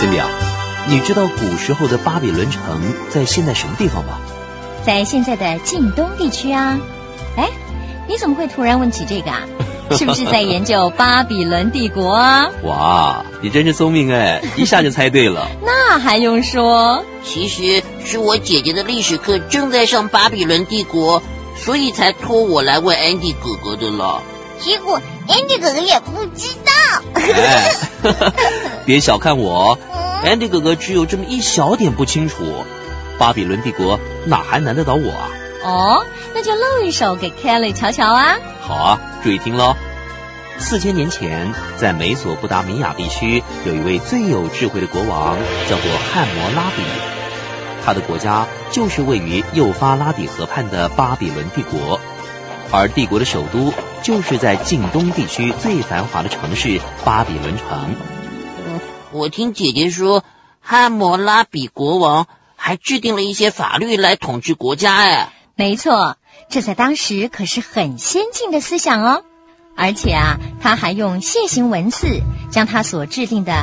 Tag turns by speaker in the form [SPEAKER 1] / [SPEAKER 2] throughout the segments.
[SPEAKER 1] 珍比啊，你知道古时候的巴比伦城在现在什么地方吗？
[SPEAKER 2] 在现在的近东地区啊。哎，你怎么会突然问起这个啊？是不是在研究巴比伦帝国啊？
[SPEAKER 1] 哇，你真是聪明哎，一下就猜对了。
[SPEAKER 2] 那还用说？
[SPEAKER 3] 其实是我姐姐的历史课正在上巴比伦帝国，所以才托我来问 Andy 哥哥的了。
[SPEAKER 4] 结果 Andy 哥哥也不知道。
[SPEAKER 1] 哎，别小看我，Andy 哥哥只有这么一小点不清楚，巴比伦帝国哪还难得倒我啊？
[SPEAKER 2] 哦，那就露一手给 Kelly 瞧瞧啊。
[SPEAKER 1] 好啊，注意听咯。4000年前，在美索不达米亚地区有一位最有智慧的国王，叫做汉谟拉比。他的国家就是位于幼发拉底河畔的巴比伦帝国，而帝国的首都就是在近东地区最繁华的城市巴比伦城。
[SPEAKER 3] 我听姐姐说，汉谟拉比国王还制定了一些法律来统治国家哎。
[SPEAKER 2] 没错，这在当时可是很先进的思想哦。而且啊，他还用楔形文字将他所制定的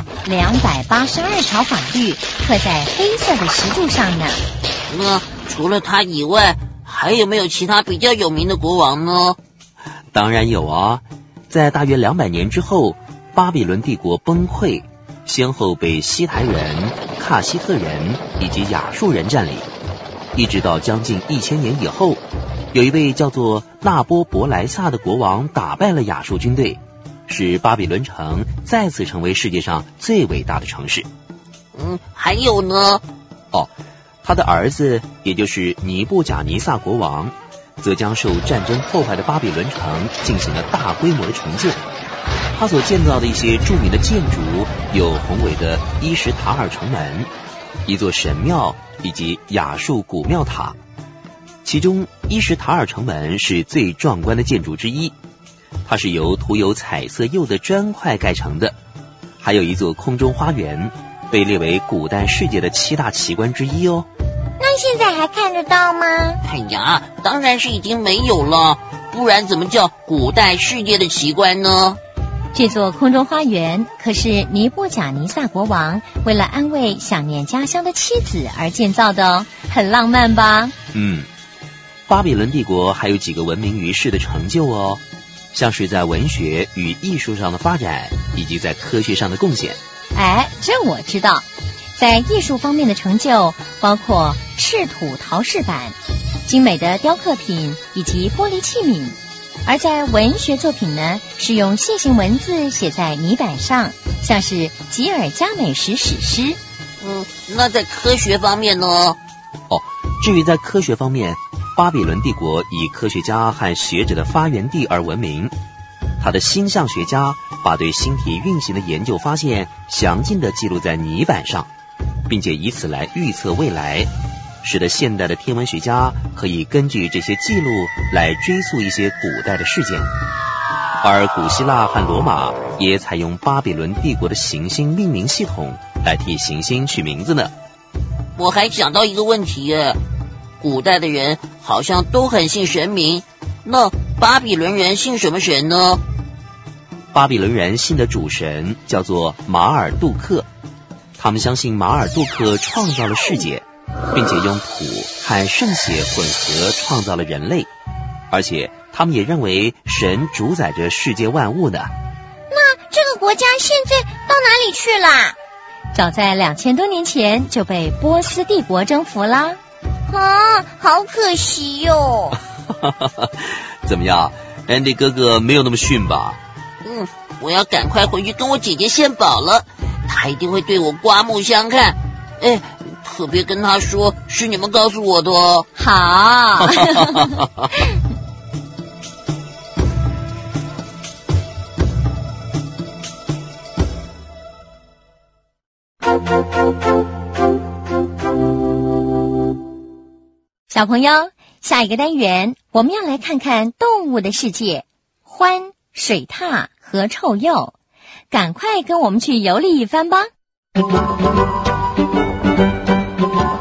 [SPEAKER 2] 282条法律刻在黑色的石柱上呢。
[SPEAKER 3] 那除了他以外，还有没有其他比较有名的国王呢？
[SPEAKER 1] 当然有啊，在大约200年之后，巴比伦帝国崩溃，先后被西台人、喀西特人以及亚述人占领，一直到将近1000年以后，有一位叫做纳波伯莱撒的国王打败了亚述军队，使巴比伦城再次成为世界上最伟大的城市。
[SPEAKER 3] 还有呢？
[SPEAKER 1] 他的儿子也就是尼布甲尼撒国王，则将受战争破坏的巴比伦城进行了大规模的重建。他所建造的一些著名的建筑有宏伟的伊什塔尔城门、一座神庙以及亚述古庙塔。其中伊什塔尔城门是最壮观的建筑之一，它是由涂有彩色釉的砖块盖成的。还有一座空中花园，被列为古代世界的7大奇观之一哦。
[SPEAKER 4] 那现在还看得到吗？
[SPEAKER 3] 哎呀，当然是已经没有了，不然怎么叫古代世界的奇观呢？
[SPEAKER 2] 这座空中花园可是尼布甲尼撒国王为了安慰想念家乡的妻子而建造的哦，很浪漫吧？
[SPEAKER 1] 巴比伦帝国还有几个闻名于世的成就哦，像是在文学与艺术上的发展，以及在科学上的贡献。
[SPEAKER 2] 哎，这我知道。在艺术方面的成就包括赤土陶饰板、精美的雕刻品以及玻璃器皿。而在文学作品呢，是用楔形文字写在泥板上，像是吉尔加美什史诗。
[SPEAKER 3] 那在科学方面呢？
[SPEAKER 1] 至于在科学方面，巴比伦帝国以科学家和学者的发源地而闻名。他的星象学家把对星体运行的研究发现详尽地记录在泥板上，并且以此来预测未来，使得现代的天文学家可以根据这些记录来追溯一些古代的事件。而古希腊和罗马也采用巴比伦帝国的行星命名系统来替行星取名字呢。
[SPEAKER 3] 我还想到一个问题耶，古代的人好像都很信神明，那巴比伦人信什么神呢？
[SPEAKER 1] 巴比伦人信的主神叫做马尔杜克，他们相信马尔杜克创造了世界，并且用土和圣血混合创造了人类，而且他们也认为神主宰着世界万物呢。
[SPEAKER 4] 那这个国家现在到哪里去了？
[SPEAKER 2] 早在2000多年前就被波斯帝国征服啦。
[SPEAKER 4] 好可惜哟。
[SPEAKER 1] 怎么样， Andy 哥哥没有那么逊吧？
[SPEAKER 3] 我要赶快回去跟我姐姐献宝了，她一定会对我刮目相看。可别跟她说是你们告诉我的哦。
[SPEAKER 2] 好。小朋友，下一个单元我们要来看看动物的世界，獾、水獭和臭鼬，赶快跟我们去游历一番吧。